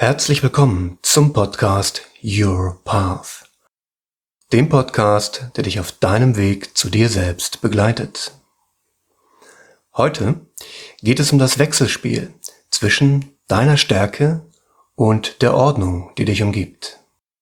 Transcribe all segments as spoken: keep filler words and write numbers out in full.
Herzlich willkommen zum Podcast Your Path, dem Podcast, der dich auf deinem Weg zu dir selbst begleitet. Heute geht es um das Wechselspiel zwischen deiner Stärke und der Ordnung, die dich umgibt.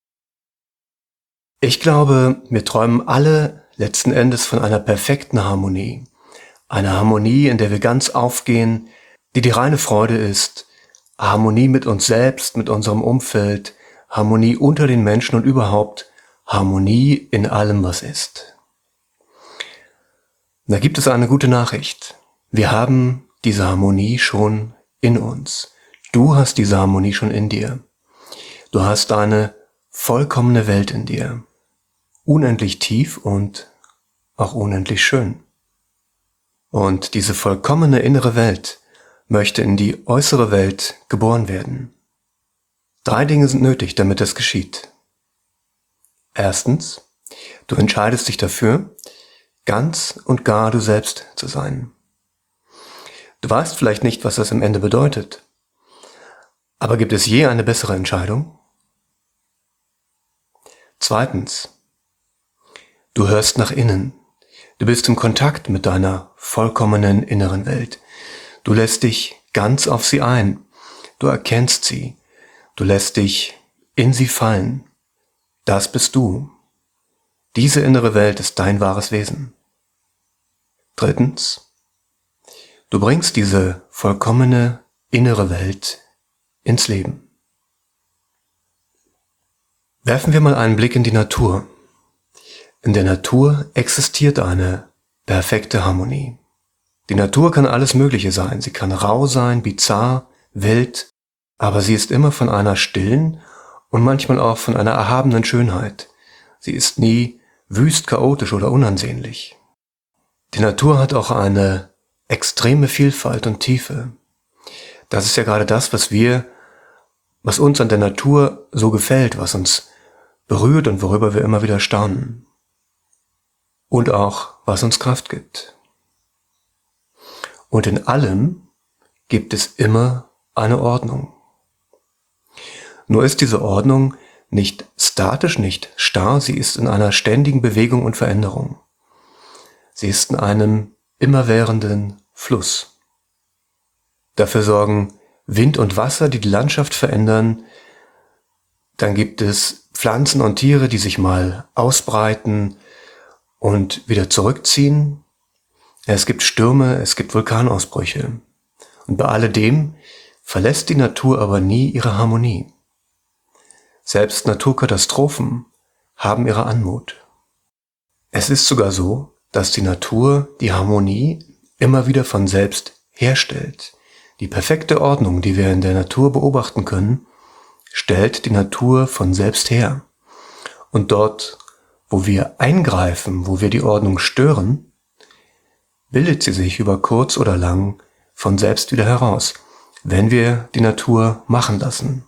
Ich glaube, wir träumen alle letzten Endes von einer perfekten Harmonie. Eine Harmonie, in der wir ganz aufgehen, die die reine Freude ist, Harmonie mit uns selbst, mit unserem Umfeld, Harmonie unter den Menschen und überhaupt Harmonie in allem, was ist. Da gibt es eine gute Nachricht. Wir haben diese Harmonie schon in uns. Du hast diese Harmonie schon in dir. Du hast eine vollkommene Welt in dir. Unendlich tief und auch unendlich schön. Und diese vollkommene innere Welt möchte in die äußere Welt geboren werden. Drei Dinge sind nötig, damit das geschieht. Erstens, du entscheidest dich dafür, ganz und gar du selbst zu sein. Du weißt vielleicht nicht, was das am Ende bedeutet, aber gibt es je eine bessere Entscheidung? Zweitens, du hörst nach innen. Du bist im Kontakt mit deiner vollkommenen inneren Welt. Du lässt dich ganz auf sie ein. Du erkennst sie. Du lässt dich in sie fallen. Das bist du. Diese innere Welt ist dein wahres Wesen. Drittens, du bringst diese vollkommene innere Welt ins Leben. Werfen wir mal einen Blick in die Natur. In der Natur existiert eine perfekte Harmonie. Die Natur kann alles Mögliche sein. Sie kann rau sein, bizarr, wild, aber sie ist immer von einer stillen und manchmal auch von einer erhabenen Schönheit. Sie ist nie wüst, chaotisch oder unansehnlich. Die Natur hat auch eine extreme Vielfalt und Tiefe. Das ist ja gerade das, was wir, was uns an der Natur so gefällt, was uns berührt und worüber wir immer wieder staunen. Und auch, was uns Kraft gibt. Und in allem gibt es immer eine Ordnung. Nur ist diese Ordnung nicht statisch, nicht starr, sie ist in einer ständigen Bewegung und Veränderung. Sie ist in einem immerwährenden Fluss. Dafür sorgen Wind und Wasser, die die Landschaft verändern. Dann gibt es Pflanzen und Tiere, die sich mal ausbreiten und wieder zurückziehen. Es gibt Stürme, es gibt Vulkanausbrüche. Und bei alledem verlässt die Natur aber nie ihre Harmonie. Selbst Naturkatastrophen haben ihre Anmut. Es ist sogar so, dass die Natur die Harmonie immer wieder von selbst herstellt. Die perfekte Ordnung, die wir in der Natur beobachten können, stellt die Natur von selbst her. Und dort, wo wir eingreifen, wo wir die Ordnung stören, bildet sie sich über kurz oder lang von selbst wieder heraus, wenn wir die Natur machen lassen.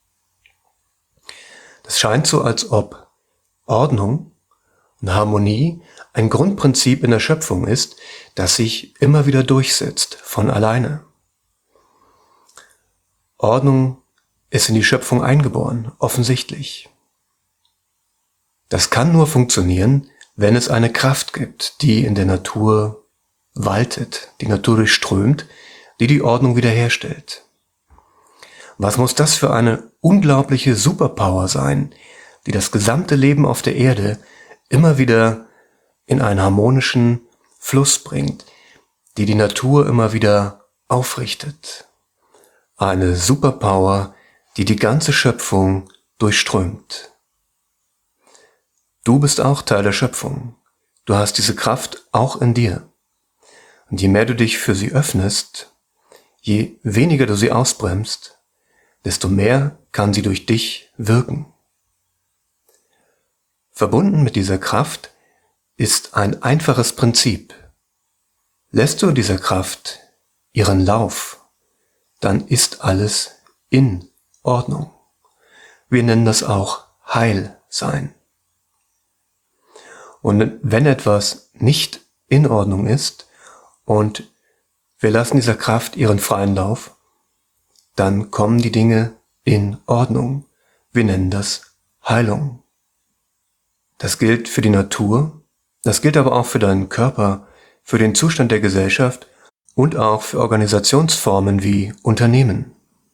Das scheint so, als ob Ordnung und Harmonie ein Grundprinzip in der Schöpfung ist, das sich immer wieder durchsetzt, von alleine. Ordnung ist in die Schöpfung eingeboren, offensichtlich. Das kann nur funktionieren, wenn es eine Kraft gibt, die in der Natur waltet, die Natur durchströmt, die die Ordnung wiederherstellt. Was muss das für eine unglaubliche Superpower sein, die das gesamte Leben auf der Erde immer wieder in einen harmonischen Fluss bringt, die die Natur immer wieder aufrichtet. Eine Superpower, die die ganze Schöpfung durchströmt. Du bist auch Teil der Schöpfung. Du hast diese Kraft auch in dir. Und je mehr du dich für sie öffnest, je weniger du sie ausbremst, desto mehr kann sie durch dich wirken. Verbunden mit dieser Kraft ist ein einfaches Prinzip. Lässt du dieser Kraft ihren Lauf, dann ist alles in Ordnung. Wir nennen das auch Heilsein. Und wenn etwas nicht in Ordnung ist, und wir lassen dieser Kraft ihren freien Lauf, dann kommen die Dinge in Ordnung. Wir nennen das Heilung. Das gilt für die Natur, das gilt aber auch für deinen Körper, für den Zustand der Gesellschaft und auch für Organisationsformen wie Unternehmen.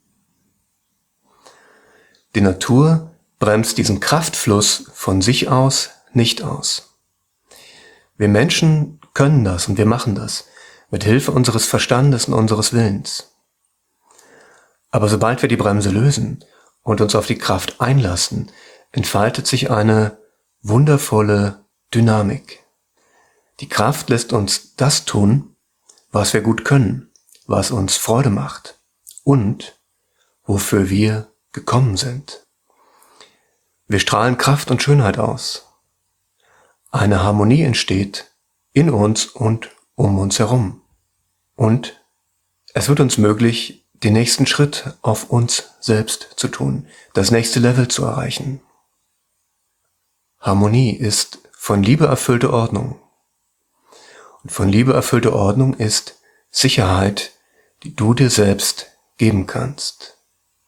Die Natur bremst diesen Kraftfluss von sich aus nicht aus. Wir Menschen können das und wir machen das mit Hilfe unseres Verstandes und unseres Willens. Aber sobald wir die Bremse lösen und uns auf die Kraft einlassen, entfaltet sich eine wundervolle Dynamik. Die Kraft lässt uns das tun, was wir gut können, was uns Freude macht und wofür wir gekommen sind. Wir strahlen Kraft und Schönheit aus. Eine Harmonie entsteht in uns und um uns herum. Und es wird uns möglich, den nächsten Schritt auf uns selbst zu tun, das nächste Level zu erreichen. Harmonie ist von Liebe erfüllte Ordnung. Und von Liebe erfüllte Ordnung ist Sicherheit, die du dir selbst geben kannst.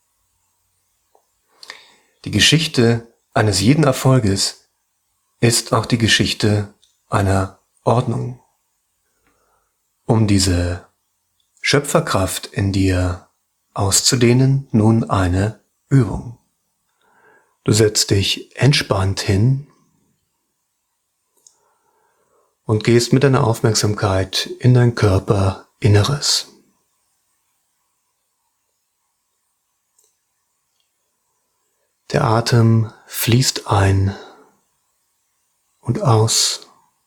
Die Geschichte eines jeden Erfolges ist auch die Geschichte einer Ordnung. Um diese Schöpferkraft in dir auszudehnen, nun eine Übung. Du setzt dich entspannt hin und gehst mit deiner Aufmerksamkeit in dein Körperinneres. Der Atem fließt ein und aus.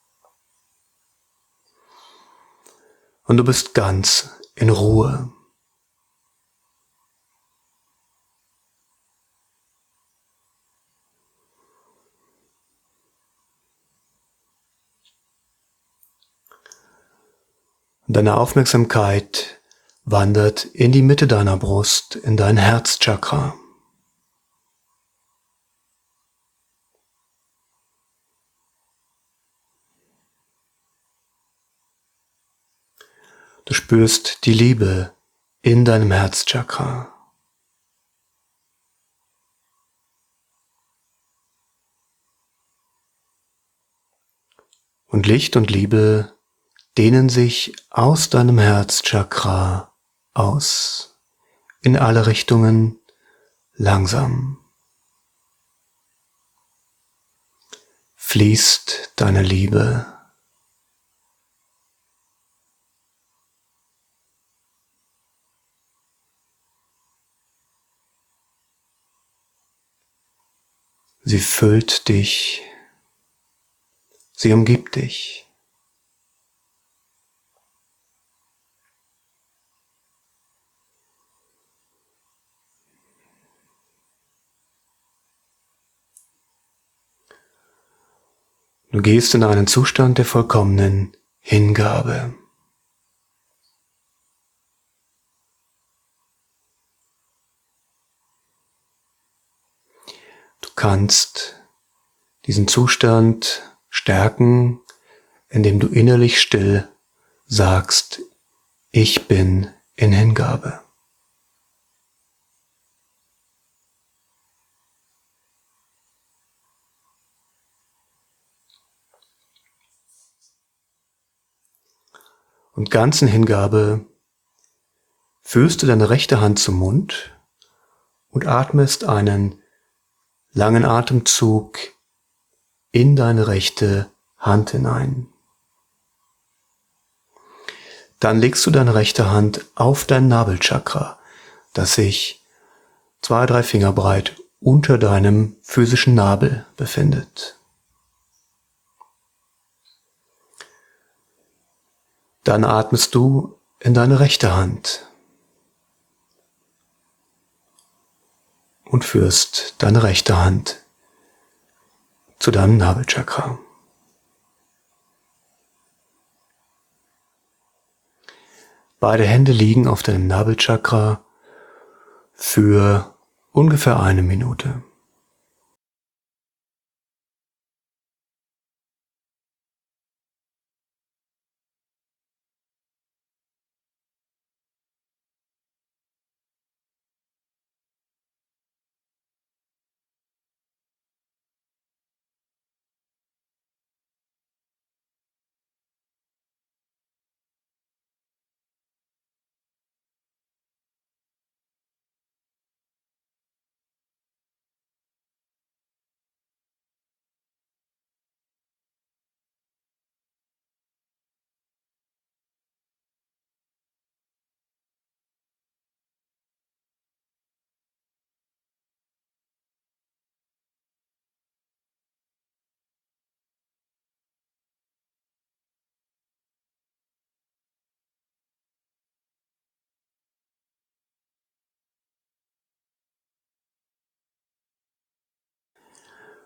Und du bist ganz in Ruhe. Und deine Aufmerksamkeit wandert in die Mitte deiner Brust, in dein Herzchakra. Du spürst die Liebe in deinem Herzchakra. Und Licht und Liebe dehnen sich aus deinem Herzchakra aus, in alle Richtungen, langsam. Fließt deine Liebe. Sie füllt dich, sie umgibt dich. Du gehst in einen Zustand der vollkommenen Hingabe. Du kannst diesen Zustand stärken, indem du innerlich still sagst, ich bin in Hingabe. Und ganz in Hingabe führst du deine rechte Hand zum Mund und atmest einen langen Atemzug in deine rechte Hand hinein. Dann legst du deine rechte Hand auf dein Nabelchakra, das sich zwei, drei Finger breit unter deinem physischen Nabel befindet. Dann atmest du in deine rechte Hand und führst deine rechte Hand zu deinem Nabelchakra. Beide Hände liegen auf deinem Nabelchakra für ungefähr eine Minute.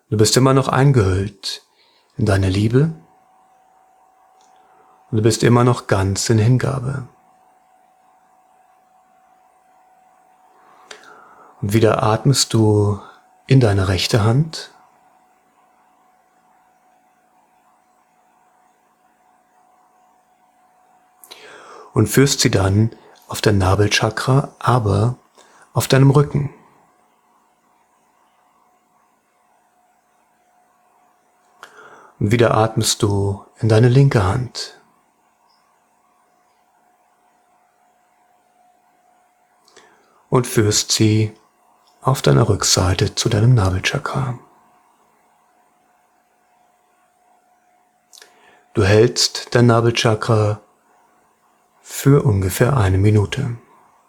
Du bist immer noch eingehüllt in deine Liebe und du bist immer noch ganz in Hingabe. Und wieder atmest du in deine rechte Hand und führst sie dann auf dein Nabelchakra, aber auf deinem Rücken. Und wieder atmest du in deine linke Hand. Und führst sie auf deiner Rückseite zu deinem Nabelchakra. Du hältst dein Nabelchakra für ungefähr eine Minute.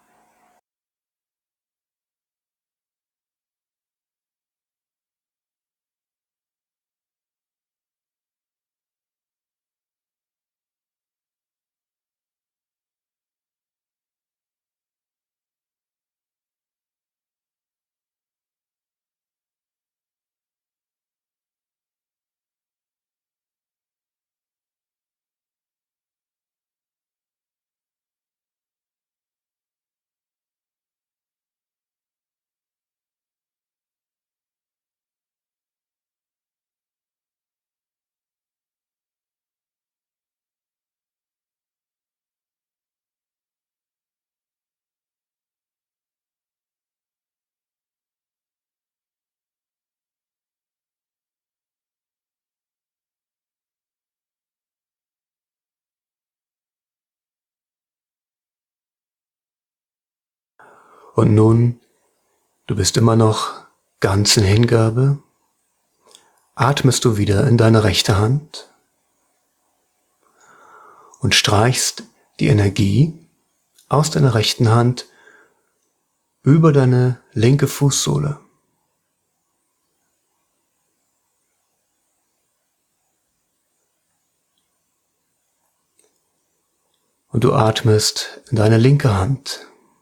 Und nun, du bist immer noch ganz in Hingabe, atmest du wieder in deine rechte Hand und streichst die Energie aus deiner rechten Hand über deine linke Fußsohle. Und du atmest in deine linke Hand.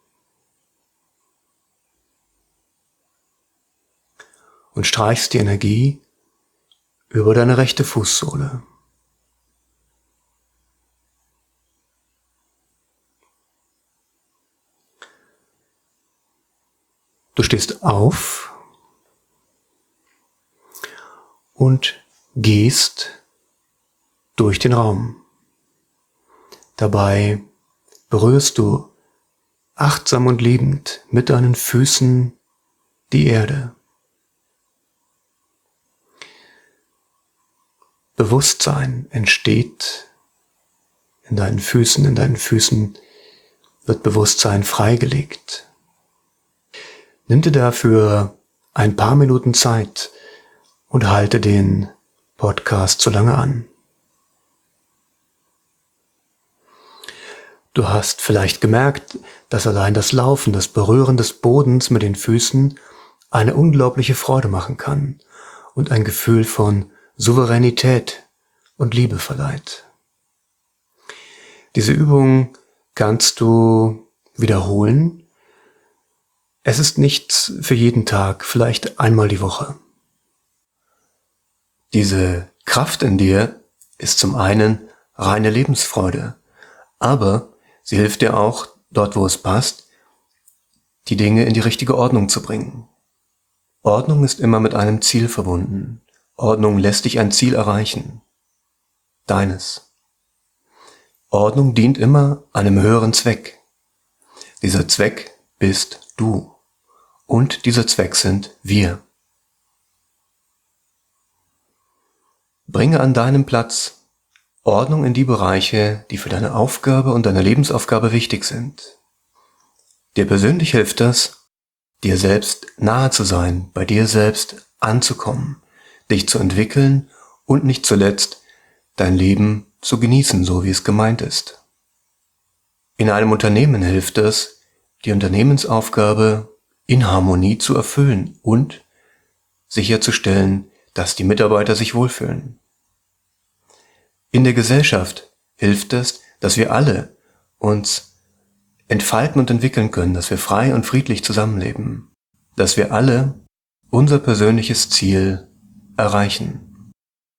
Und streichst die Energie über deine rechte Fußsohle. Du stehst auf und gehst durch den Raum. Dabei berührst du achtsam und liebend mit deinen Füßen die Erde. Bewusstsein entsteht in deinen Füßen, in deinen Füßen wird Bewusstsein freigelegt. Nimm dir dafür ein paar Minuten Zeit und halte den Podcast so lange an. Du hast vielleicht gemerkt, dass allein das Laufen, das Berühren des Bodens mit den Füßen eine unglaubliche Freude machen kann und ein Gefühl von Souveränität und Liebe verleiht. Diese Übung kannst du wiederholen. Es ist nichts für jeden Tag, vielleicht einmal die Woche. Diese Kraft in dir ist zum einen reine Lebensfreude, aber sie hilft dir auch, dort wo es passt, die Dinge in die richtige Ordnung zu bringen. Ordnung ist immer mit einem Ziel verbunden. Ordnung lässt dich ein Ziel erreichen. Deines. Ordnung dient immer einem höheren Zweck. Dieser Zweck bist du. Und dieser Zweck sind wir. Bringe an deinem Platz Ordnung in die Bereiche, die für deine Aufgabe und deine Lebensaufgabe wichtig sind. Dir persönlich hilft das, dir selbst nahe zu sein, bei dir selbst anzukommen, dich zu entwickeln und nicht zuletzt dein Leben zu genießen, so wie es gemeint ist. In einem Unternehmen hilft es, die Unternehmensaufgabe in Harmonie zu erfüllen und sicherzustellen, dass die Mitarbeiter sich wohlfühlen. In der Gesellschaft hilft es, dass wir alle uns entfalten und entwickeln können, dass wir frei und friedlich zusammenleben, dass wir alle unser persönliches Ziel erreichen.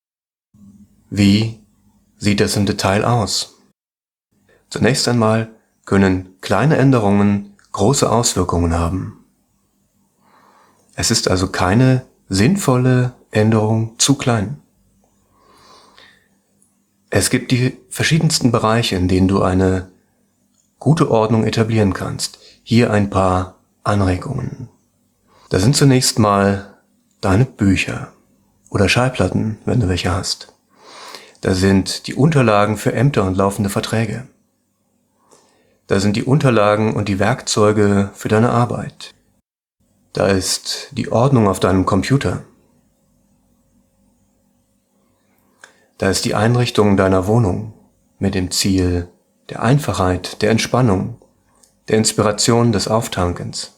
Wie sieht das im Detail aus? Zunächst einmal können kleine Änderungen große Auswirkungen haben. Es ist also keine sinnvolle Änderung zu klein. Es gibt die verschiedensten Bereiche, in denen du eine gute Ordnung etablieren kannst. Hier ein paar Anregungen. Da sind zunächst mal deine Bücher oder Schallplatten, wenn du welche hast. Da sind die Unterlagen für Ämter und laufende Verträge. Da sind die Unterlagen und die Werkzeuge für deine Arbeit. Da ist die Ordnung auf deinem Computer. Da ist die Einrichtung deiner Wohnung mit dem Ziel der Einfachheit, der Entspannung, der Inspiration, des Auftankens.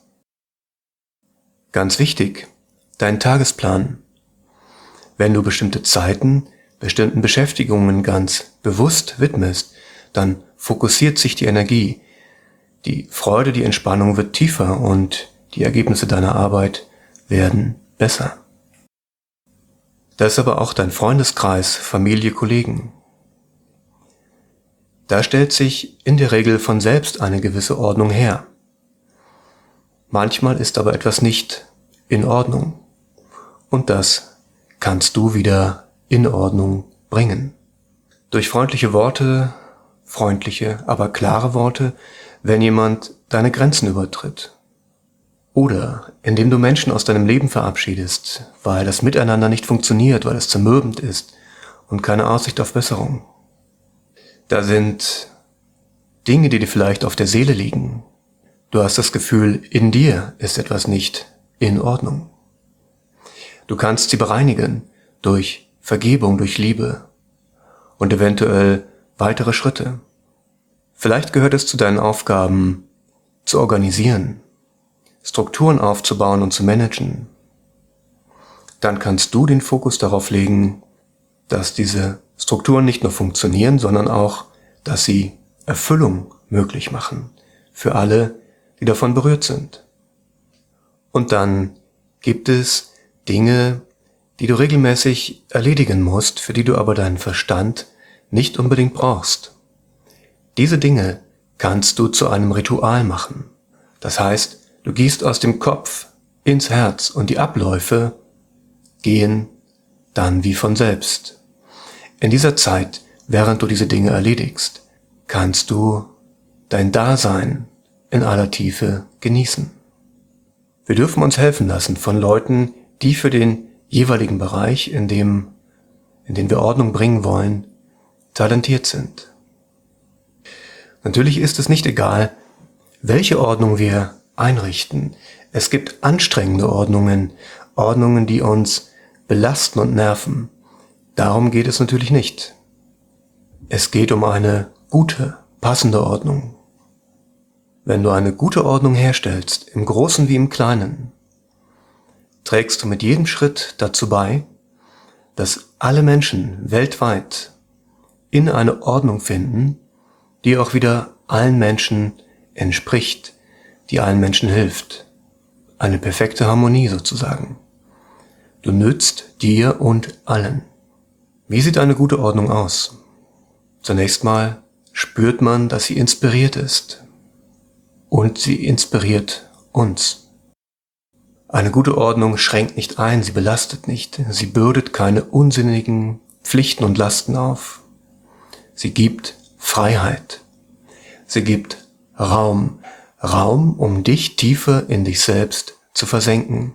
Ganz wichtig, dein Tagesplan. Wenn du bestimmte Zeiten, bestimmten Beschäftigungen ganz bewusst widmest, dann fokussiert sich die Energie. Die Freude, die Entspannung wird tiefer und die Ergebnisse deiner Arbeit werden besser. Da ist aber auch dein Freundeskreis, Familie, Kollegen. Da stellt sich in der Regel von selbst eine gewisse Ordnung her. Manchmal ist aber etwas nicht in Ordnung und das kannst du wieder in Ordnung bringen. Durch freundliche Worte, freundliche, aber klare Worte, wenn jemand deine Grenzen übertritt. Oder indem du Menschen aus deinem Leben verabschiedest, weil das Miteinander nicht funktioniert, weil es zermürbend ist und keine Aussicht auf Besserung. Da sind Dinge, die dir vielleicht auf der Seele liegen. Du hast das Gefühl, in dir ist etwas nicht in Ordnung. Du kannst sie bereinigen durch Vergebung, durch Liebe und eventuell weitere Schritte. Vielleicht gehört es zu deinen Aufgaben, zu organisieren, Strukturen aufzubauen und zu managen. Dann kannst du den Fokus darauf legen, dass diese Strukturen nicht nur funktionieren, sondern auch, dass sie Erfüllung möglich machen für alle, die davon berührt sind. Und dann gibt es Dinge, die du regelmäßig erledigen musst, für die du aber deinen Verstand nicht unbedingt brauchst. Diese Dinge kannst du zu einem Ritual machen. Das heißt, du gehst aus dem Kopf ins Herz und die Abläufe gehen dann wie von selbst. In dieser Zeit, während du diese Dinge erledigst, kannst du dein Dasein in aller Tiefe genießen. Wir dürfen uns helfen lassen von Leuten, die für den jeweiligen Bereich, in dem, in den wir Ordnung bringen wollen, talentiert sind. Natürlich ist es nicht egal, welche Ordnung wir einrichten. Es gibt anstrengende Ordnungen, Ordnungen, die uns belasten und nerven. Darum geht es natürlich nicht. Es geht um eine gute, passende Ordnung. Wenn du eine gute Ordnung herstellst, im Großen wie im Kleinen, trägst du mit jedem Schritt dazu bei, dass alle Menschen weltweit in eine Ordnung finden, die auch wieder allen Menschen entspricht, die allen Menschen hilft. Eine perfekte Harmonie sozusagen. Du nützt dir und allen. Wie sieht eine gute Ordnung aus? Zunächst mal spürt man, dass sie inspiriert ist. Und sie inspiriert uns. Eine gute Ordnung schränkt nicht ein, sie belastet nicht, sie bürdet keine unsinnigen Pflichten und Lasten auf. Sie gibt Freiheit. Sie gibt Raum. Raum, um dich tiefer in dich selbst zu versenken.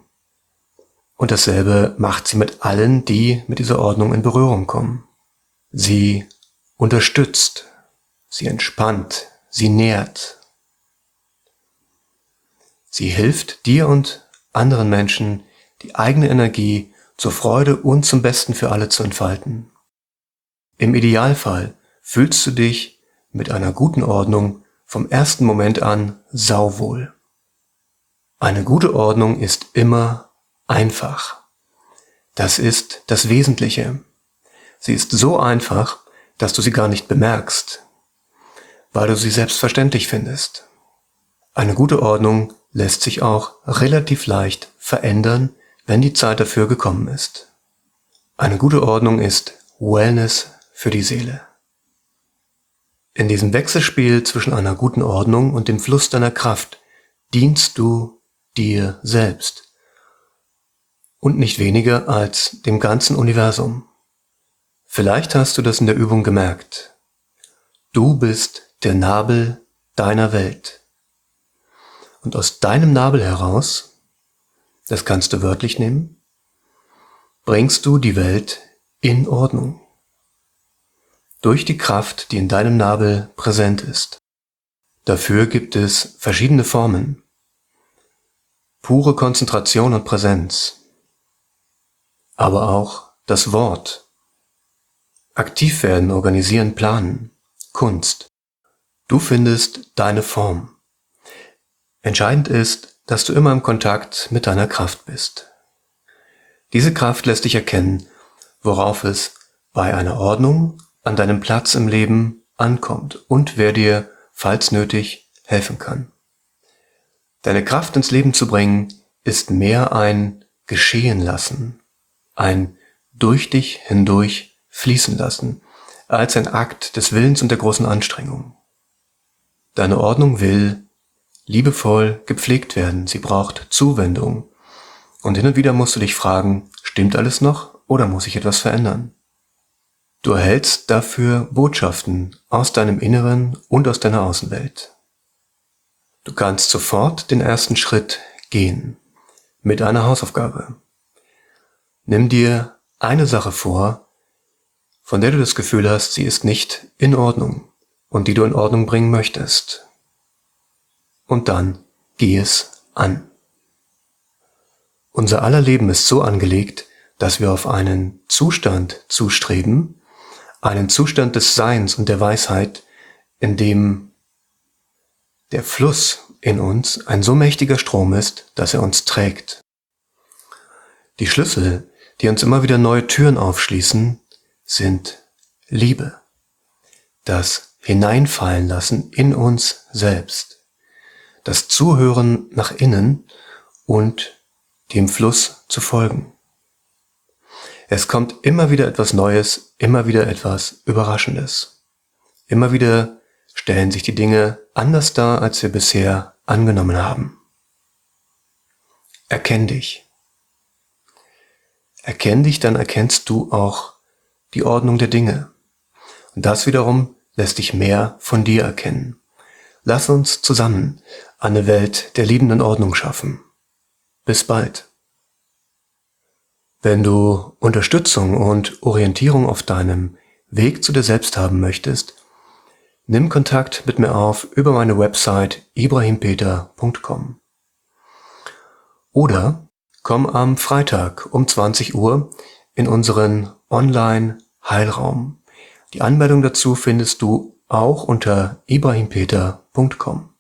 Und dasselbe macht sie mit allen, die mit dieser Ordnung in Berührung kommen. Sie unterstützt, sie entspannt, sie nährt. Sie hilft dir und anderen Menschen, die eigene Energie zur Freude und zum Besten für alle zu entfalten. Im Idealfall fühlst du dich mit einer guten Ordnung vom ersten Moment an sauwohl. Eine gute Ordnung ist immer einfach. Das ist das Wesentliche. Sie ist so einfach, dass du sie gar nicht bemerkst, weil du sie selbstverständlich findest. Eine gute Ordnung lässt sich auch relativ leicht verändern, wenn die Zeit dafür gekommen ist. Eine gute Ordnung ist Wellness für die Seele. In diesem Wechselspiel zwischen einer guten Ordnung und dem Fluss deiner Kraft dienst du dir selbst und nicht weniger als dem ganzen Universum. Vielleicht hast du das in der Übung gemerkt. Du bist der Nabel deiner Welt. Und aus deinem Nabel heraus, das kannst du wörtlich nehmen, bringst du die Welt in Ordnung. Durch die Kraft, die in deinem Nabel präsent ist. Dafür gibt es verschiedene Formen. Pure Konzentration und Präsenz. Aber auch das Wort. Aktiv werden, organisieren, planen. Kunst. Du findest deine Form. Entscheidend ist, dass du immer im Kontakt mit deiner Kraft bist. Diese Kraft lässt dich erkennen, worauf es bei einer Ordnung an deinem Platz im Leben ankommt und wer dir, falls nötig, helfen kann. Deine Kraft ins Leben zu bringen, ist mehr ein Geschehen lassen, ein durch dich hindurch fließen lassen, als ein Akt des Willens und der großen Anstrengung. Deine Ordnung will liebevoll gepflegt werden, sie braucht Zuwendung. Und hin und wieder musst du dich fragen, stimmt alles noch oder muss ich etwas verändern? Du erhältst dafür Botschaften aus deinem Inneren und aus deiner Außenwelt. Du kannst sofort den ersten Schritt gehen mit einer Hausaufgabe. Nimm dir eine Sache vor, von der du das Gefühl hast, sie ist nicht in Ordnung und die du in Ordnung bringen möchtest. Und dann geh es an. Unser aller Leben ist so angelegt, dass wir auf einen Zustand zustreben, einen Zustand des Seins und der Weisheit, in dem der Fluss in uns ein so mächtiger Strom ist, dass er uns trägt. Die Schlüssel, die uns immer wieder neue Türen aufschließen, sind Liebe, das Hineinfallen lassen in uns selbst, das Zuhören nach innen und dem Fluss zu folgen. Es kommt immer wieder etwas Neues, immer wieder etwas Überraschendes. Immer wieder stellen sich die Dinge anders dar, als wir bisher angenommen haben. Erkenn dich. Erkenn dich, dann erkennst du auch die Ordnung der Dinge. Und das wiederum lässt dich mehr von dir erkennen. Lass uns zusammen eine Welt der liebenden Ordnung schaffen. Bis bald. Wenn du Unterstützung und Orientierung auf deinem Weg zu dir selbst haben möchtest, nimm Kontakt mit mir auf über meine Website ibrahim peter punkt com. Oder komm am Freitag um zwanzig Uhr in unseren Online-Heilraum. Die Anmeldung dazu findest du auch unter ibrahim peter punkt com.